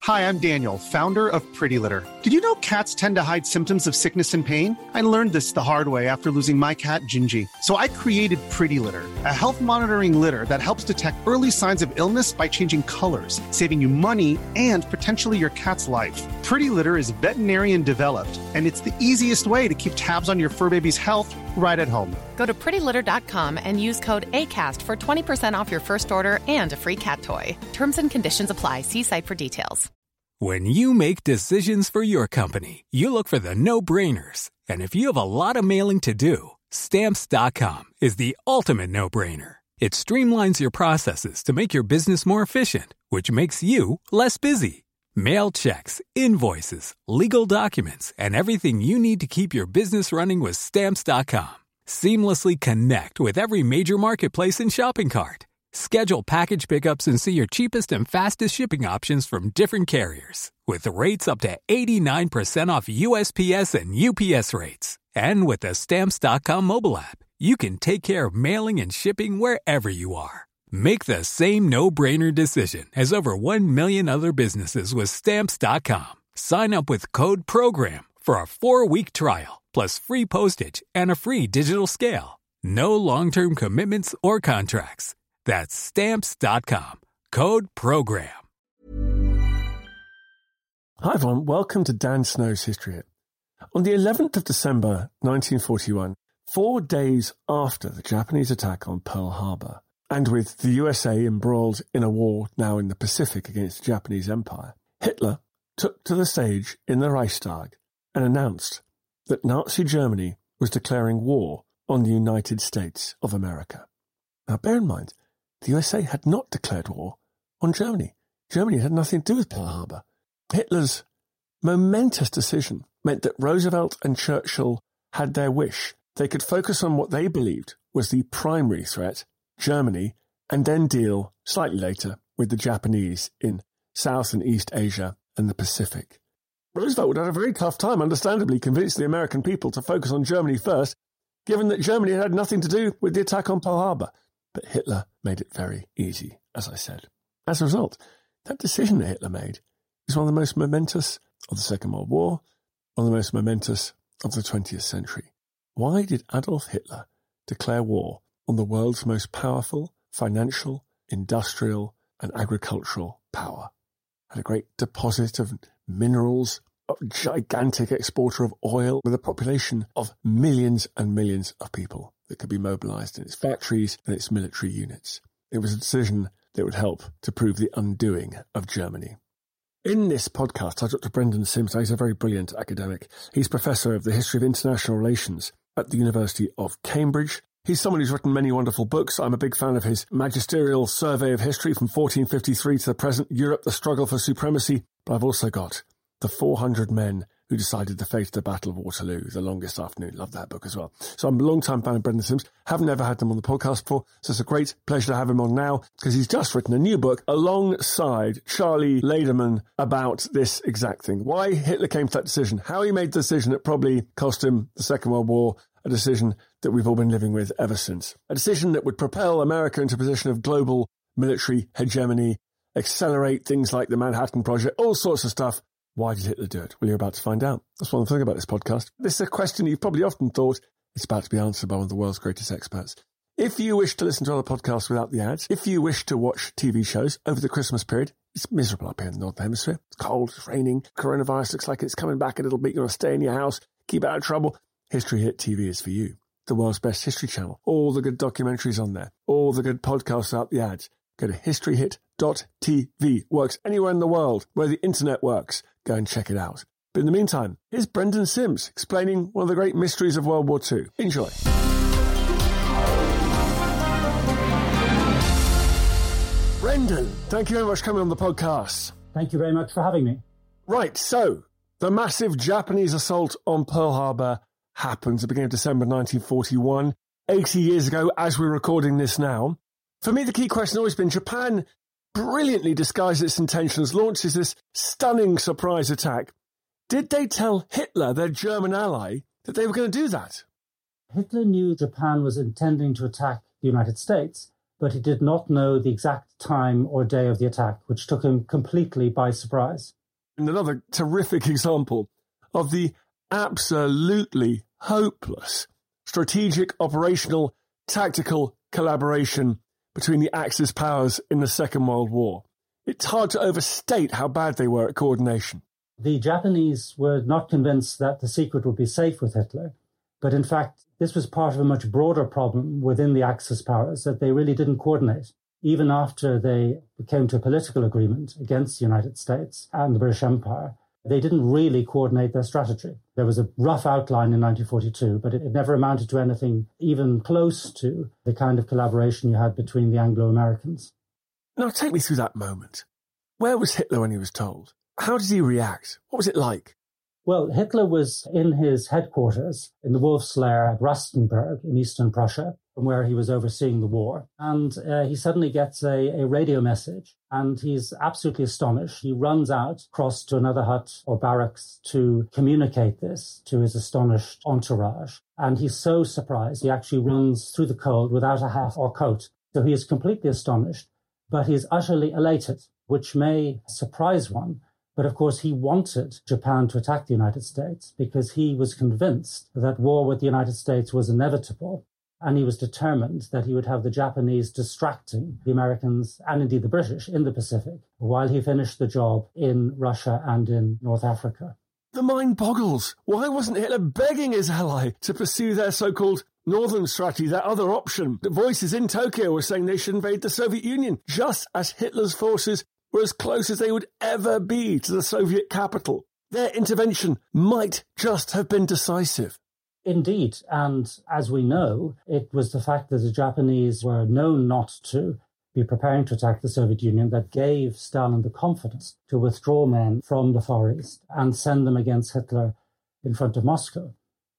Hi, I'm Daniel, founder of Pretty Litter. Did you know cats tend to hide symptoms of sickness and pain? I learned this the hard way after losing my cat, Gingy. So I created Pretty Litter, a health monitoring litter that helps detect early signs of illness by changing colors, saving you money and potentially your cat's life. Pretty Litter is veterinarian developed, and it's the easiest way to keep tabs on your fur baby's health right at home. Go to prettylitter.com and use code ACAST for 20% off your first order and a free cat toy. Terms and conditions apply. See site for details. When you make decisions for your company, you look for the no-brainers. And if you have a lot of mailing to do, Stamps.com is the ultimate no-brainer. It streamlines your processes to make your business more efficient, which makes you less busy. Mail checks, invoices, legal documents, and everything you need to keep your business running with Stamps.com. Seamlessly connect with every major marketplace and shopping cart. Schedule package pickups and see your cheapest and fastest shipping options from different carriers. With rates up to 89% off USPS and UPS rates. And with the Stamps.com mobile app, you can take care of mailing and shipping wherever you are. Make the same no-brainer decision as over 1 million other businesses with Stamps.com. Sign up with code PROGRAM for a 4-week trial, plus free postage and a free digital scale. No long-term commitments or contracts. That's Stamps.com. Code PROGRAM. Hi everyone, welcome to Dan Snow's History Hit. On the 11th of December 1941, 4 days after the Japanese attack on Pearl Harbor, and with the USA embroiled in a war now in the Pacific against the Japanese Empire, Hitler took to the stage in the Reichstag and announced that Nazi Germany was declaring war on the United States of America. Now bear in mind, the USA had not declared war on Germany. Germany had nothing to do with Pearl Harbor. Hitler's momentous decision meant that Roosevelt and Churchill had their wish. They could focus on what they believed was the primary threat, Germany, and then deal slightly later with the Japanese in South and East Asia and the Pacific. Roosevelt would have a very tough time, understandably, convincing the American people to focus on Germany first, given that Germany had nothing to do with the attack on Pearl Harbor. But Hitler made it very easy, as I said. As a result, that decision that Hitler made is one of the most momentous of the Second World War, one of the most momentous of the 20th century. Why did Adolf Hitler declare war on the world's most powerful financial, industrial, and agricultural power? Had a great deposit of minerals, a gigantic exporter of oil, with a population of millions and millions of people that could be mobilized in its factories and its military units. It was a decision that would help to prove the undoing of Germany. In this podcast, I talked to Brendan Sims. He's a very brilliant academic. He's Professor of the History of International Relations at the University of Cambridge. He's someone who's written many wonderful books. I'm a big fan of his magisterial survey of history from 1453 to the present, Europe, the Struggle for Supremacy. But I've also got The 400 Men Who Decided the Fate of the Battle of Waterloo, The Longest Afternoon. Love that book as well. So I'm a long-time fan of Brendan Sims. Haven't ever had him on the podcast before, so it's a great pleasure to have him on now, because he's just written a new book alongside Charlie Lederman about this exact thing. Why Hitler came to that decision, how he made the decision that probably cost him the Second World War, a decision that we've all been living with ever since. A decision that would propel America into a position of global military hegemony, accelerate things like the Manhattan Project, all sorts of stuff. Why did Hitler do it? Well, you're about to find out. That's one thing about this podcast. This is a question you've probably often thought. It's about to be answered by one of the world's greatest experts. If you wish to listen to other podcasts without the ads, if you wish to watch TV shows over the Christmas period, it's miserable up here in the Northern Hemisphere. It's cold, it's raining, coronavirus looks like it's coming back a little bit. You want to stay in your house, keep out of trouble. History Hit TV is for you. The world's best history channel. All the good documentaries on there. All the good podcasts without the ads. Go to historyhit.tv. Works anywhere in the world where the internet works. Go and check it out. But in the meantime, here's Brendan Sims explaining one of the great mysteries of World War II. Enjoy. Brendan, thank you very much for coming on the podcast. Thank you very much for having me. Right, so the massive Japanese assault on Pearl Harbor happens at the beginning of December 1941, 80 years ago as we're recording this now. For me, the key question has always been Japan brilliantly disguised its intentions, launches this stunning surprise attack. Did they tell Hitler, their German ally, that they were going to do that? Hitler knew Japan was intending to attack the United States, but he did not know the exact time or day of the attack, which took him completely by surprise. And another terrific example of the absolutely hopeless strategic, operational, tactical collaboration between the Axis powers in the Second World War. It's hard to overstate how bad they were at coordination. The Japanese were not convinced that the secret would be safe with Hitler, but in fact, this was part of a much broader problem within the Axis powers, that they really didn't coordinate. Even after they came to a political agreement against the United States and the British Empire, they didn't really coordinate their strategy. There was a rough outline in 1942, but it never amounted to anything even close to the kind of collaboration you had between the Anglo-Americans. Now, take me through that moment. Where was Hitler when he was told? How did he react? What was it like? Well, Hitler was in his headquarters in the Wolf's Lair at Rastenburg in eastern Prussia, from where he was overseeing the war. And he suddenly gets a radio message, and he's absolutely astonished. He runs out, across to another hut or barracks to communicate this to his astonished entourage. And he's so surprised, he actually runs through the cold without a hat or coat. So he is completely astonished, but he is utterly elated, which may surprise one. But of course, he wanted Japan to attack the United States because he was convinced that war with the United States was inevitable. And he was determined that he would have the Japanese distracting the Americans and indeed the British in the Pacific while he finished the job in Russia and in North Africa. The mind boggles. Why wasn't Hitler begging his ally to pursue their so-called northern strategy, that other option? The voices in Tokyo were saying they should invade the Soviet Union, just as Hitler's forces were as close as they would ever be to the Soviet capital. Their intervention might just have been decisive. Indeed, and as we know, it was the fact that the Japanese were known not to be preparing to attack the Soviet Union that gave Stalin the confidence to withdraw men from the Far East and send them against Hitler in front of Moscow.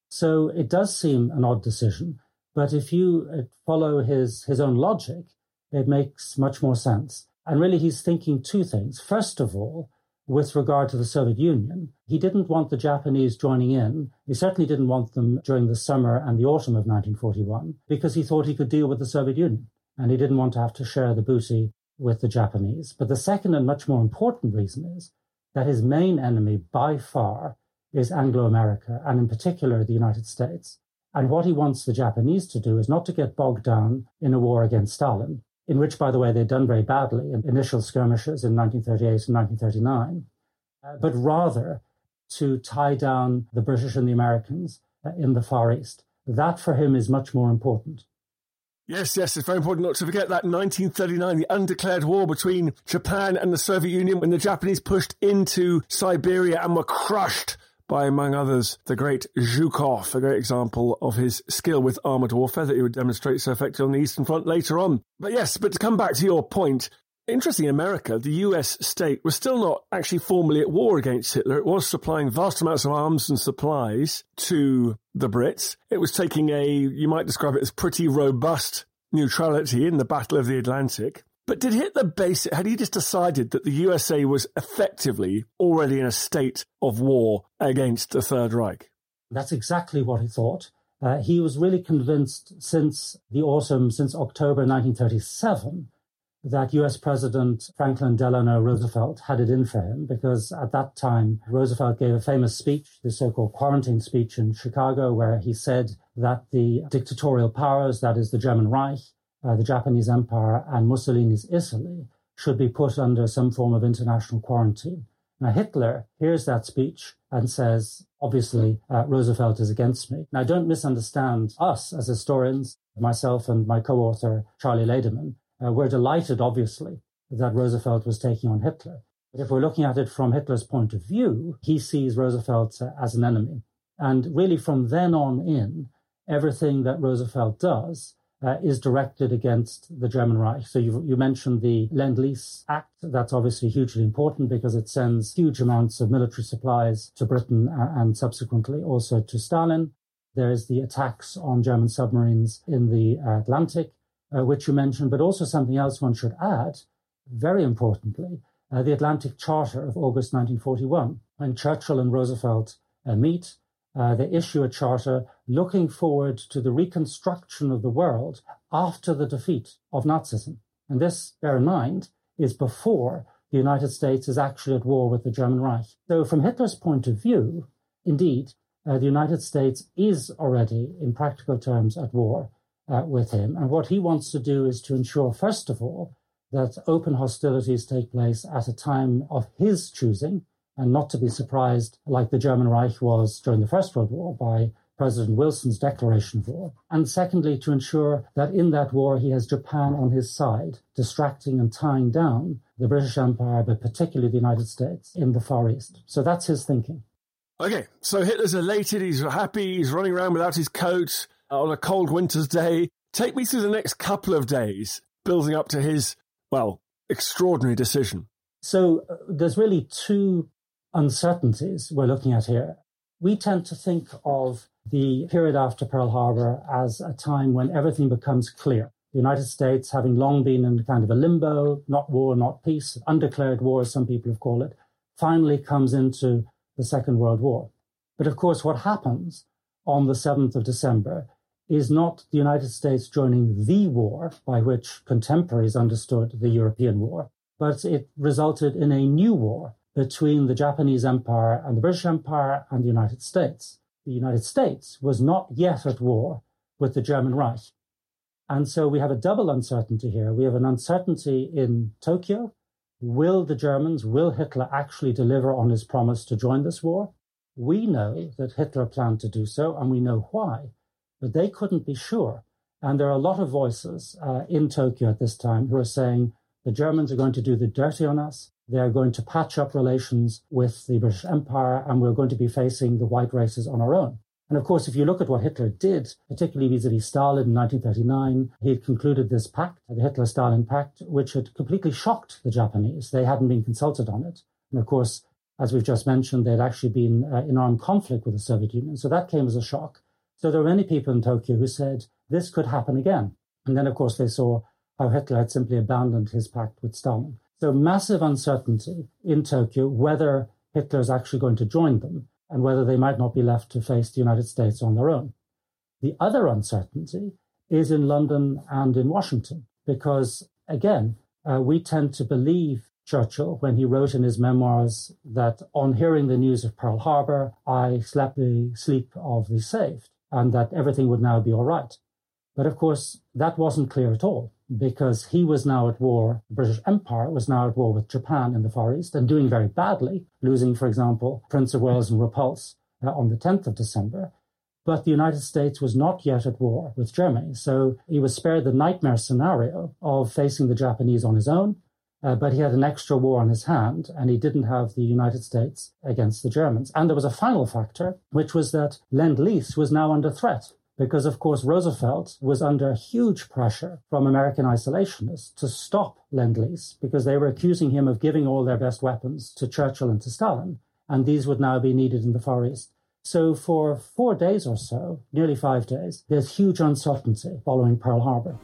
So it does seem an odd decision, but if you follow his own logic, it makes much more sense. And really, he's thinking two things. First of all, with regard to the Soviet Union, he didn't want the Japanese joining in. He certainly didn't want them during the summer and the autumn of 1941 because he thought he could deal with the Soviet Union and he didn't want to have to share the booty with the Japanese. But the second and much more important reason is that his main enemy by far is Anglo-America and in particular the United States. And what he wants the Japanese to do is not to get bogged down in a war against Stalin, in which, by the way, they'd done very badly in initial skirmishes in 1938 and 1939, but rather to tie down the British and the Americans in the Far East. That, for him, is much more important. Yes, it's very important not to forget that 1939, the undeclared war between Japan and the Soviet Union, when the Japanese pushed into Siberia and were crushed by, among others, the great Zhukov, a great example of his skill with armoured warfare that he would demonstrate so effectively on the Eastern Front later on. But to come back to your point, interesting, in America, the US state was still not actually formally at war against Hitler. It was supplying vast amounts of arms and supplies to the Brits. It was taking you might describe it as pretty robust neutrality in the Battle of the Atlantic. But did Hitler base it? Had he just decided that the USA was effectively already in a state of war against the Third Reich? That's exactly what he thought. He was really convinced since October 1937, that US President Franklin Delano Roosevelt had it in for him, because at that time, Roosevelt gave a famous speech, the so-called quarantine speech in Chicago, where he said that the dictatorial powers, that is the German Reich, the Japanese Empire and Mussolini's Italy, should be put under some form of international quarantine. Now, Hitler hears that speech and says, obviously, Roosevelt is against me. Now, don't misunderstand us as historians, myself and my co-author, Charlie Lederman. We're delighted, obviously, that Roosevelt was taking on Hitler. But if we're looking at it from Hitler's point of view, he sees Roosevelt as an enemy. And really, from then on in, everything that Roosevelt does is directed against the German Reich. So you mentioned the Lend-Lease Act. That's obviously hugely important because it sends huge amounts of military supplies to Britain and subsequently also to Stalin. There's the attacks on German submarines in the Atlantic, which you mentioned, but also something else one should add, very importantly, the Atlantic Charter of August 1941. When Churchill and Roosevelt meet, they issue a charter looking forward to the reconstruction of the world after the defeat of Nazism. And this, bear in mind, is before the United States is actually at war with the German Reich. So from Hitler's point of view, indeed, the United States is already, in practical terms, at war with him. And what he wants to do is to ensure, first of all, that open hostilities take place at a time of his choosing, and not to be surprised, like the German Reich was during the First World War, by President Wilson's declaration of war. And secondly, to ensure that in that war he has Japan on his side, distracting and tying down the British Empire, but particularly the United States, in the Far East. So that's his thinking. Okay, so Hitler's elated, he's happy, he's running around without his coat on a cold winter's day. Take me through the next couple of days, building up to his, well, extraordinary decision. So there's really two uncertainties we're looking at here. We tend to think of the period after Pearl Harbor as a time when everything becomes clear. The United States, having long been in kind of a limbo, not war, not peace, undeclared war, as some people have called it, finally comes into the Second World War. But of course, what happens on the 7th of December is not the United States joining the war, by which contemporaries understood the European war, but it resulted in a new war between the Japanese Empire and the British Empire and the United States. The United States was not yet at war with the German Reich. And so we have a double uncertainty here. We have an uncertainty in Tokyo. Will the Germans, will Hitler actually deliver on his promise to join this war? We know that Hitler planned to do so, and we know why, but they couldn't be sure. And there are a lot of voices in Tokyo at this time who are saying the Germans are going to do the dirty on us. They are going to patch up relations with the British Empire, and we're going to be facing the white races on our own. And of course, if you look at what Hitler did, particularly vis-à-vis Stalin in 1939, he had concluded this pact, the Hitler-Stalin Pact, which had completely shocked the Japanese. They hadn't been consulted on it. And of course, as we've just mentioned, they had actually been in armed conflict with the Soviet Union. So that came as a shock. So there were many people in Tokyo who said, this could happen again. And then, of course, they saw how Hitler had simply abandoned his pact with Stalin. So massive uncertainty in Tokyo, whether Hitler is actually going to join them and whether they might not be left to face the United States on their own. The other uncertainty is in London and in Washington, because, again, we tend to believe Churchill when he wrote in his memoirs that on hearing the news of Pearl Harbor, I slept the sleep of the saved, and that everything would now be all right. But of course, that wasn't clear at all, because he was now at war, the British Empire was now at war with Japan in the Far East and doing very badly, losing, for example, Prince of Wales and Repulse on the 10th of December. But the United States was not yet at war with Germany. So he was spared the nightmare scenario of facing the Japanese on his own, but he had an extra war on his hand, and he didn't have the United States against the Germans. And there was a final factor, which was that Lend-Lease was now under threat. Because, of course, Roosevelt was under huge pressure from American isolationists to stop Lend-Lease because they were accusing him of giving all their best weapons to Churchill and to Stalin, and these would now be needed in the Far East. So for 4 days or so, nearly 5 days, there's huge uncertainty following Pearl Harbor.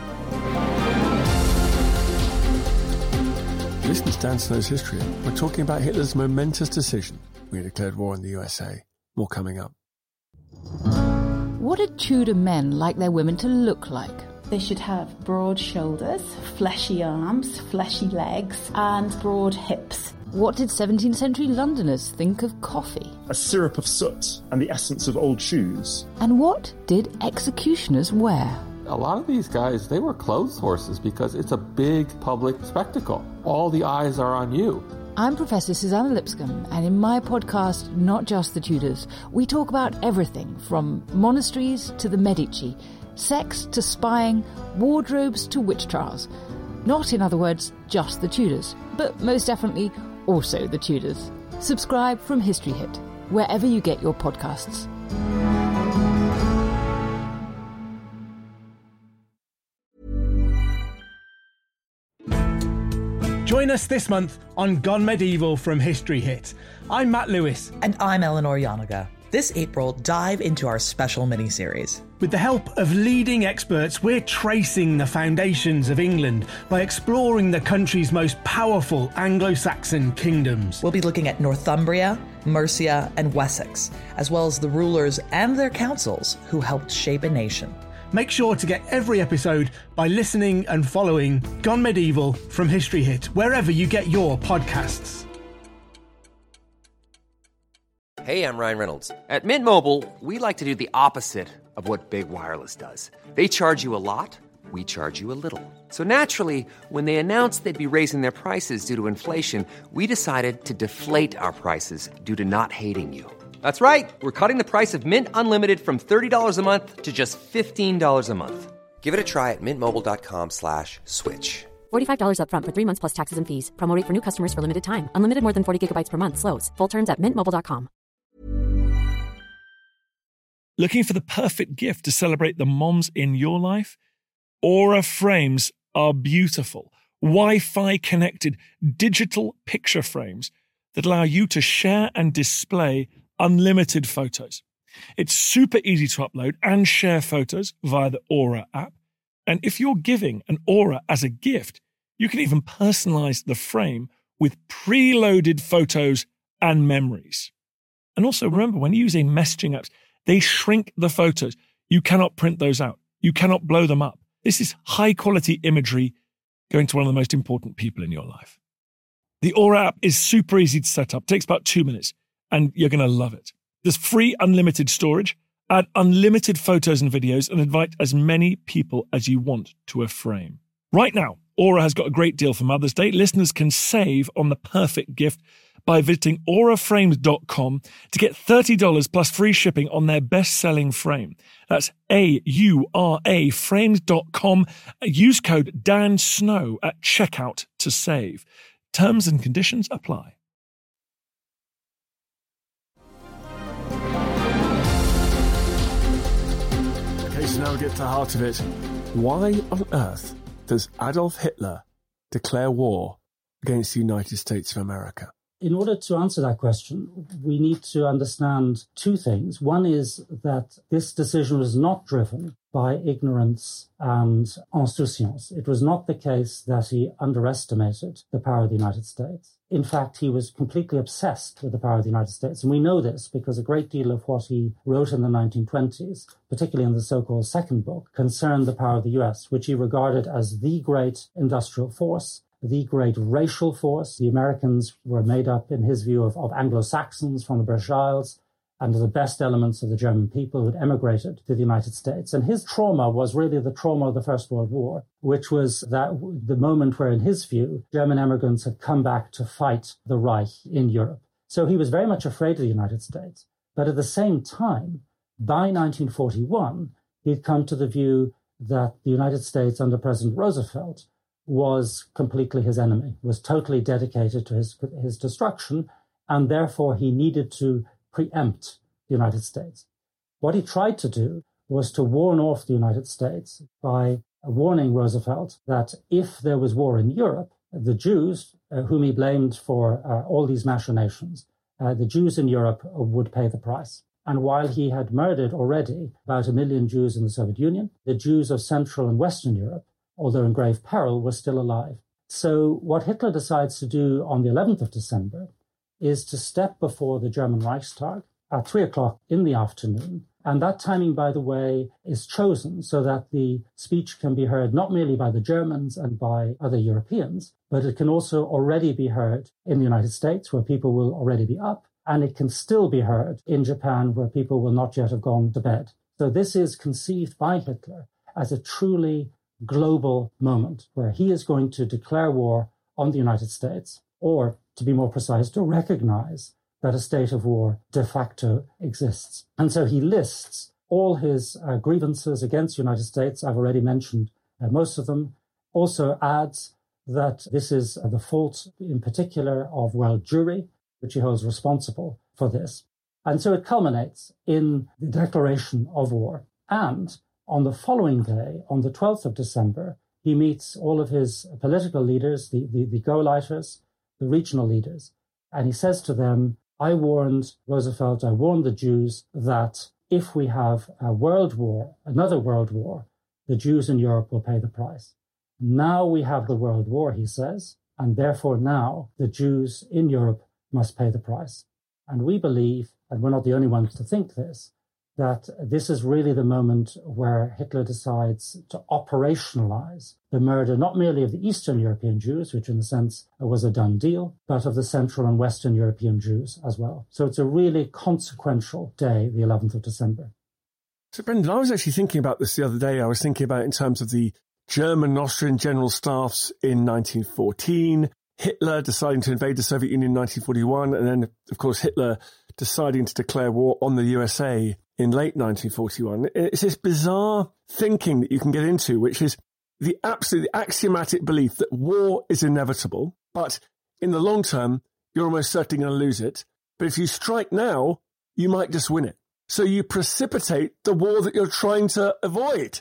Listen to Dan Snow's History. We're talking about Hitler's momentous decision when he declared war on the USA. More coming up. What did Tudor men like their women to look like? They should have broad shoulders, fleshy arms, fleshy legs, and broad hips. What did 17th century Londoners think of coffee? A syrup of soot and the essence of old shoes. And what did executioners wear? A lot of these guys, they were clothes horses because it's a big public spectacle. All the eyes are on you. I'm Professor Susanna Lipscomb, and in my podcast, Not Just the Tudors, we talk about everything from monasteries to the Medici, sex to spying, wardrobes to witch trials. Not, in other words, just the Tudors, but most definitely also the Tudors. Subscribe from History Hit, wherever you get your podcasts. Join us this month on Gone Medieval from History Hit. I'm Matt Lewis. And I'm Eleanor Yanaga. This April, dive into our special mini-series. With the help of leading experts, we're tracing the foundations of England by exploring the country's most powerful Anglo-Saxon kingdoms. We'll be looking at Northumbria, Mercia, and Wessex, as well as the rulers and their councils who helped shape a nation. Make sure to get every episode by listening and following Gone Medieval from History Hit, wherever you get your podcasts. Hey, I'm Ryan Reynolds. At Mint Mobile, we like to do the opposite of what Big Wireless does. They charge you a lot, we charge you a little. So naturally, when they announced they'd be raising their prices due to inflation, we decided to deflate our prices due to not hating you. That's right. We're cutting the price of Mint Unlimited from $30 a month to just $15 a month. Give it a try at mintmobile.com/switch. $45 up front for 3 months plus taxes and fees. Promo rate for new customers for limited time. Unlimited more than 40 gigabytes per month. Slows full terms at mintmobile.com. Looking for the perfect gift to celebrate the moms in your life? Aura frames are beautiful, Wi-Fi connected digital picture frames that allow you to share and display unlimited photos. It's super easy to upload and share photos via the Aura app. And if you're giving an Aura as a gift, you can even personalize the frame with preloaded photos and memories. And also remember, when using messaging apps, they shrink the photos. You cannot print those out. You cannot blow them up. This is high quality imagery going to one of the most important people in your life. The Aura app is super easy to set up. It takes about 2 minutes and you're going to love it. There's free unlimited storage, add unlimited photos and videos, and invite as many people as you want to a frame. Right now, Aura has got a great deal for Mother's Day. Listeners can save on the perfect gift by visiting auraframes.com to get $30 plus free shipping on their best-selling frame. That's AURA frames.com. Use code DANSNOW at checkout to save. Terms and conditions apply. Okay, so now we get to the heart of it. Why on earth does Adolf Hitler declare war against the United States of America? In order to answer that question, we need to understand two things. One is that this decision was not driven by ignorance and insouciance. It was not the case that he underestimated the power of the United States. In fact, he was completely obsessed with the power of the United States. And we know this because a great deal of what he wrote in the 1920s, particularly in the so-called Second Book, concerned the power of the US, which he regarded as the great industrial force, the great racial force. The Americans were made up, in his view, of Anglo-Saxons from the British Isles and the best elements of the German people who had emigrated to the United States. And his trauma was really the trauma of the First World War, which was that the moment where, in his view, German immigrants had come back to fight the Reich in Europe. So he was very much afraid of the United States. But at the same time, by 1941, he'd come to the view that the United States under President Roosevelt was completely his enemy, was totally dedicated to his destruction, and therefore he needed to preempt the United States. What he tried to do was to warn off the United States by warning Roosevelt that if there was war in Europe, the Jews, whom he blamed for all these machinations, the Jews in Europe would pay the price. And while he had murdered already about 1 million Jews in the Soviet Union, the Jews of Central and Western Europe, although in grave peril, were still alive. So what Hitler decides to do on the 11th of December is to step before the German Reichstag at 3 o'clock in the afternoon. And that timing, by the way, is chosen so that the speech can be heard not merely by the Germans and by other Europeans, but it can also already be heard in the United States, where people will already be up, and it can still be heard in Japan, where people will not yet have gone to bed. So this is conceived by Hitler as a truly global moment where he is going to declare war on the United States, or, to be more precise, to recognize that a state of war de facto exists. And so he lists all his grievances against the United States. I've already mentioned most of them. Also adds that this is the fault in particular of World Jewry, which he holds responsible for this. And so it culminates in the declaration of war. And on the following day, on the 12th of December, he meets all of his political leaders, the Gauleiters, the regional leaders, and he says to them, I warned Roosevelt, I warned the Jews that if we have a world war, another world war, the Jews in Europe will pay the price. Now we have the world war, he says, and therefore now the Jews in Europe must pay the price. And we believe, and we're not the only ones to think this, that this is really the moment where Hitler decides to operationalize the murder, not merely of the Eastern European Jews, which in a sense was a done deal, but of the Central and Western European Jews as well. So it's a really consequential day, the 11th of December. So, Brendan, I was actually thinking about this the other day. I was thinking about it in terms of the German and Austrian general staffs in 1914, Hitler deciding to invade the Soviet Union in 1941, and then, of course, Hitler deciding to declare war on the USA in late 1941. It's this bizarre thinking that you can get into, which is the absolutely axiomatic belief that war is inevitable, but in the long term, you're almost certainly going to lose it. But if you strike now, you might just win it. So you precipitate the war that you're trying to avoid.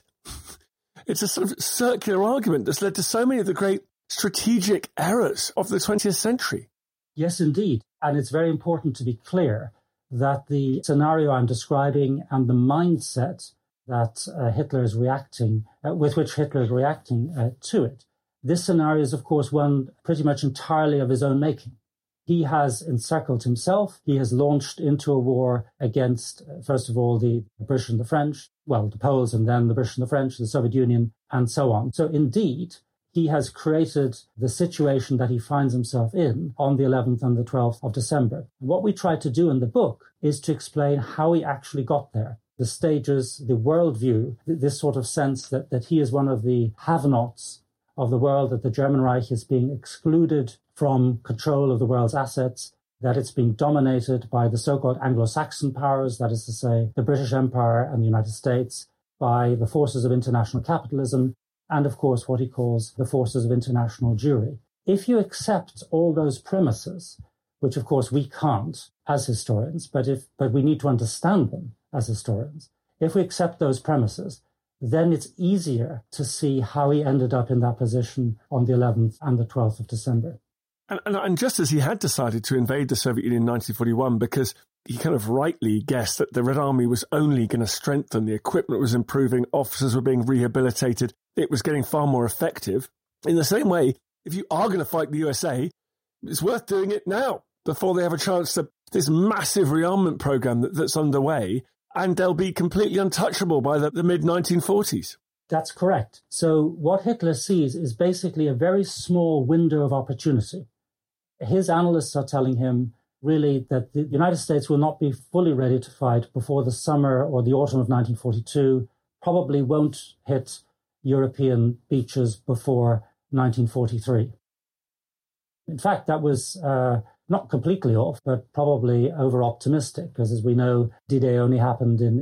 It's a sort of circular argument that's led to so many of the great strategic errors of the 20th century. Yes, indeed. And it's very important to be clear that the scenario I'm describing and the mindset that Hitler is reacting, with which Hitler is reacting to it, this scenario is, of course, one pretty much entirely of his own making. He has encircled himself. He has launched into a war against, first of all, the British and the French, well, the Poles and then the British and the French, the Soviet Union, and so on. So indeed, he has created the situation that he finds himself in on the 11th and the 12th of December. And what we try to do in the book is to explain how he actually got there, the stages, the worldview, this sort of sense that he is one of the have-nots of the world, that the German Reich is being excluded from control of the world's assets, that it's being dominated by the so-called Anglo-Saxon powers, that is to say, the British Empire and the United States, by the forces of international capitalism, and of course what he calls the forces of international Jewry. If you accept all those premises, which of course we can't as historians, but we need to understand them as historians, if we accept those premises, then it's easier to see how he ended up in that position on the 11th and the 12th of December. And just as he had decided to invade the Soviet Union in 1941, because he kind of rightly guessed that the Red Army was only going to strengthen, the equipment was improving, officers were being rehabilitated, it was getting far more effective. In the same way, if you are going to fight the USA, it's worth doing it now, before they have a chance to this massive rearmament program that's underway, and they'll be completely untouchable by the mid-1940s. That's correct. So what Hitler sees is basically a very small window of opportunity. His analysts are telling him really that the United States will not be fully ready to fight before the summer or the autumn of 1942, probably won't hit European beaches before 1943. In fact, that was not completely off, but probably over-optimistic, because as we know, D-Day only happened in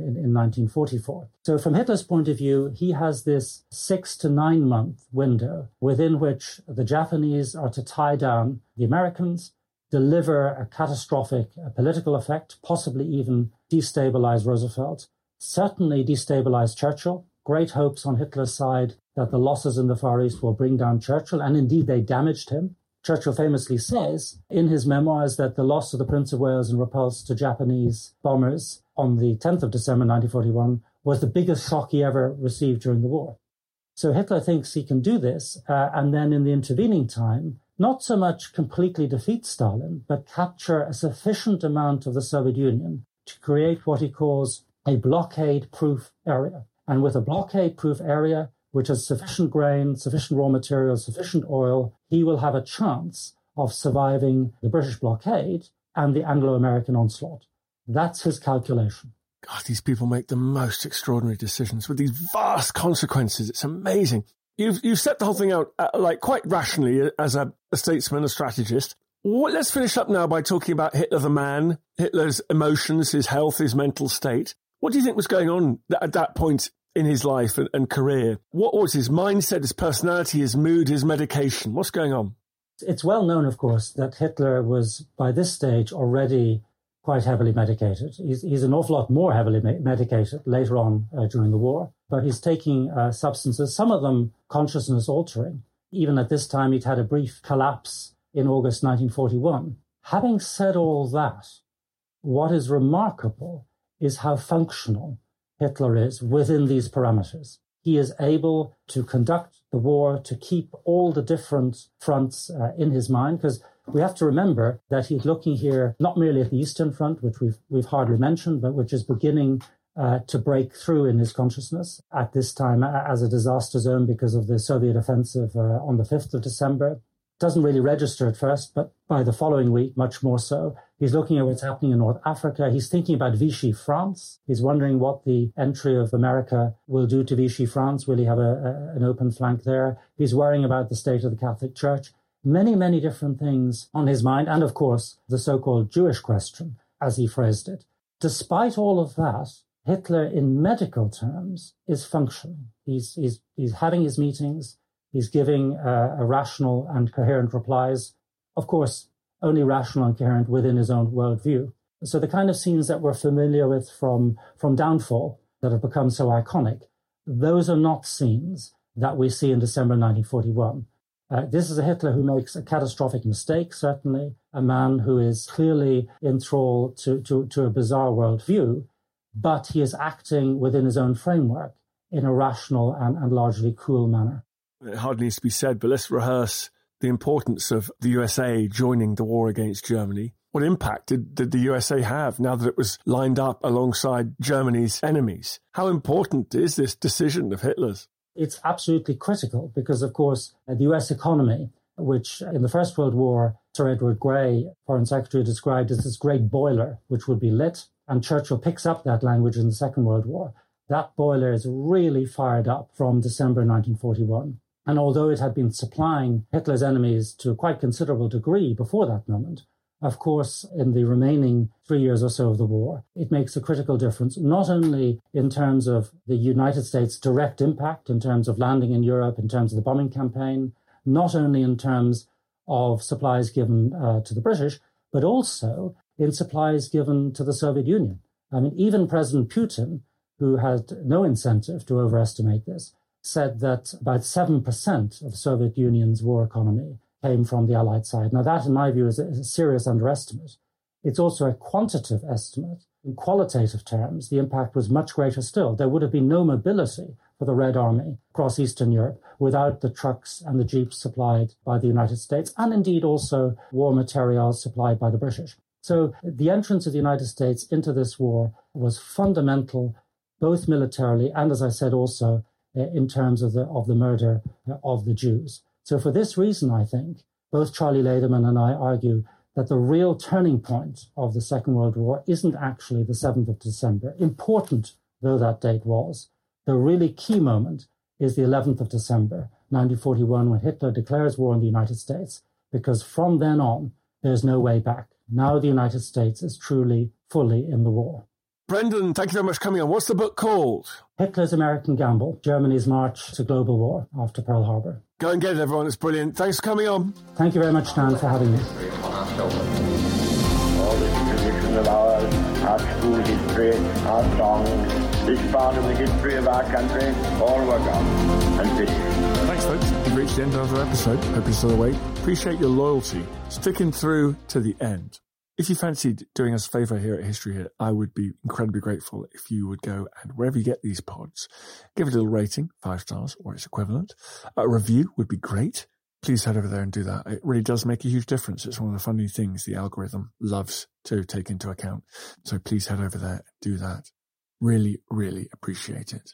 1944. So from Hitler's point of view, he has this 6 to 9 month window within which the Japanese are to tie down the Americans, deliver a catastrophic political effect, possibly even destabilize Roosevelt, certainly destabilize Churchill. Great hopes on Hitler's side that the losses in the Far East will bring down Churchill, and indeed they damaged him. Churchill famously says in his memoirs that the loss of the Prince of Wales and repulse to Japanese bombers on the 10th of December 1941 was the biggest shock he ever received during the war. So Hitler thinks he can do this, and then in the intervening time, not so much completely defeat Stalin, but capture a sufficient amount of the Soviet Union to create what he calls a blockade-proof area. And with a blockade-proof area, which has sufficient grain, sufficient raw materials, sufficient oil, he will have a chance of surviving the British blockade and the Anglo-American onslaught. That's his calculation. God, these people make the most extraordinary decisions with these vast consequences. It's amazing. You've set the whole thing out quite rationally as a statesman, a strategist. Let's finish up now by talking about Hitler the man, Hitler's emotions, his health, his mental state. What do you think was going on at that point in his life and career? What was his mindset, his personality, his mood, his medication? What's going on? It's well known, of course, that Hitler was, by this stage, already quite heavily medicated. He's an awful lot more heavily medicated later on during the war, but he's taking substances, some of them consciousness-altering. Even at this time, he'd had a brief collapse in August 1941. Having said all that, what is remarkable is how functional Hitler is within these parameters. He is able to conduct the war, to keep all the different fronts in his mind, because we have to remember that he's looking here not merely at the Eastern Front, which we've hardly mentioned, but which is beginning to break through in his consciousness at this time as a disaster zone because of the Soviet offensive on the 5th of December. Doesn't really register at first, but by the following week, much more so. He's looking at what's happening in North Africa. He's thinking about Vichy France. He's wondering what the entry of America will do to Vichy France. Will he have an open flank there? He's worrying about the state of the Catholic Church. Many, many different things on his mind. And of course, the so-called Jewish question, as he phrased it. Despite all of that, Hitler, in medical terms, is functioning. He's having his meetings. He's giving rational and coherent replies. Of course, only rational and coherent within his own worldview. So the kind of scenes that we're familiar with from Downfall that have become so iconic, those are not scenes that we see in December 1941. This is a Hitler who makes a catastrophic mistake, certainly, a man who is clearly enthralled to a bizarre worldview, but he is acting within his own framework in a rational and largely cool manner. It hardly needs to be said, but let's rehearse the importance of the USA joining the war against Germany. What impact did the USA have now that it was lined up alongside Germany's enemies? How important is this decision of Hitler's? It's absolutely critical because, of course, the US economy, which in the First World War, Sir Edward Grey, Foreign Secretary, described as this great boiler which would be lit, and Churchill picks up that language in the Second World War. That boiler is really fired up from December 1941. And although it had been supplying Hitler's enemies to a quite considerable degree before that moment, of course, in the remaining 3 years or so of the war, it makes a critical difference, not only in terms of the United States' direct impact, in terms of landing in Europe, in terms of the bombing campaign, not only in terms of supplies given to the British, but also in supplies given to the Soviet Union. I mean, even President Putin, who had no incentive to overestimate this, said that about 7% of the Soviet Union's war economy came from the Allied side. Now, that, in my view, is a serious underestimate. It's also a quantitative estimate. In qualitative terms, the impact was much greater still. There would have been no mobility for the Red Army across Eastern Europe without the trucks and the jeeps supplied by the United States, and indeed also war materials supplied by the British. So the entrance of the United States into this war was fundamental, both militarily and, as I said, also in terms of the murder of the Jews. So for this reason, I think, both Charlie Lederman and I argue that the real turning point of the Second World War isn't actually the 7th of December, important though that date was. The really key moment is the 11th of December, 1941, when Hitler declares war on the United States, because from then on, there's no way back. Now the United States is truly, fully in the war. Brendan, thank you very much for coming on. What's the book called? Hitler's American Gamble, Germany's March to Global War after Pearl Harbor. Go and get it, everyone. It's brilliant. Thanks for coming on. Thank you very much, Dan, for having me. All this tradition of ours, our school history, our songs, this part of the history of our country, all were gone and finished. Thanks, folks. We've reached the end of another episode. Hope you're still awake. Appreciate your loyalty, sticking through to the end. If you fancied doing us a favour here at History Hit, I would be incredibly grateful if you would go and wherever you get these pods, give it a little rating, 5 stars or its equivalent. A review would be great. Please head over there and do that. It really does make a huge difference. It's one of the funny things the algorithm loves to take into account. So please head over there and do that. Really, really appreciate it.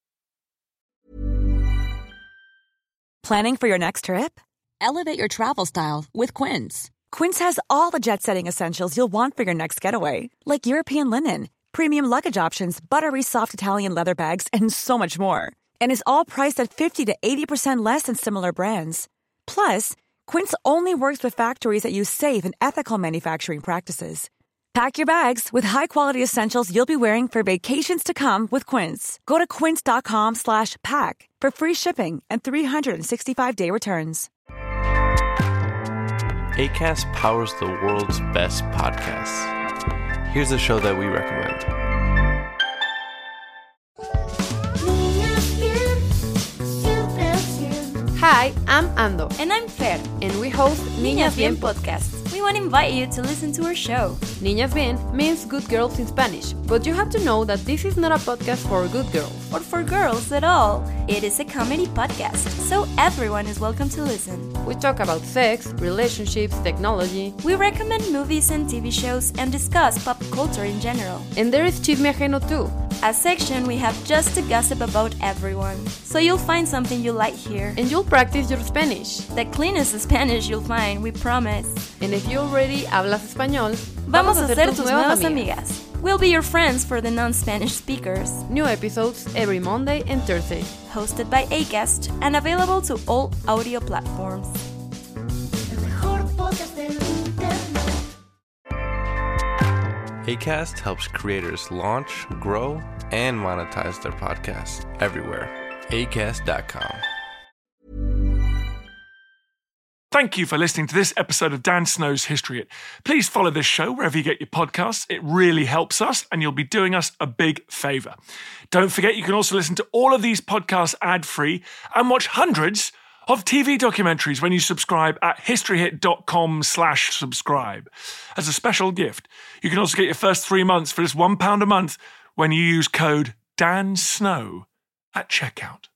Planning for your next trip? Elevate your travel style with Quince. Quince has all the jet-setting essentials you'll want for your next getaway, like European linen, premium luggage options, buttery soft Italian leather bags, and so much more. And is all priced at 50 to 80% less than similar brands. Plus, Quince only works with factories that use safe and ethical manufacturing practices. Pack your bags with high-quality essentials you'll be wearing for vacations to come with Quince. Go to quince.com/pack for free shipping and 365-day returns. Acast powers the world's best podcasts. Here's a show that we recommend. Hi, I'm Ando. And I'm Fer. And we host Niñas Bien podcast. We want to invite you to listen to our show. Niñas Bien means good girls in Spanish, but you have to know that this is not a podcast for good girls. Or for girls at all. It is a comedy podcast, so everyone is welcome to listen. We talk about sex, relationships, technology. We recommend movies and TV shows and discuss pop culture in general. And there is Chisme Ajeno too. a section we have just to gossip about everyone. So you'll find something you like here. And you'll practice your Spanish. The cleanest Spanish you'll find, we promise. And if you already hablas español, vamos a ser tus nuevas amigas. We'll be your friends for the non-Spanish speakers. New episodes every Monday and Thursday. Hosted by Acast and available to all audio platforms. Acast helps creators launch, grow, and monetize their podcasts everywhere. Acast.com. Thank you for listening to this episode of Dan Snow's History Hit. Please follow this show wherever you get your podcasts. It really helps us, and you'll be doing us a big favour. Don't forget, you can also listen to all of these podcasts ad-free and watch hundreds of TV documentaries when you subscribe at historyhit.com/subscribe. As a special gift, you can also get your first 3 months for just £1 a month when you use code DANSNOW at checkout.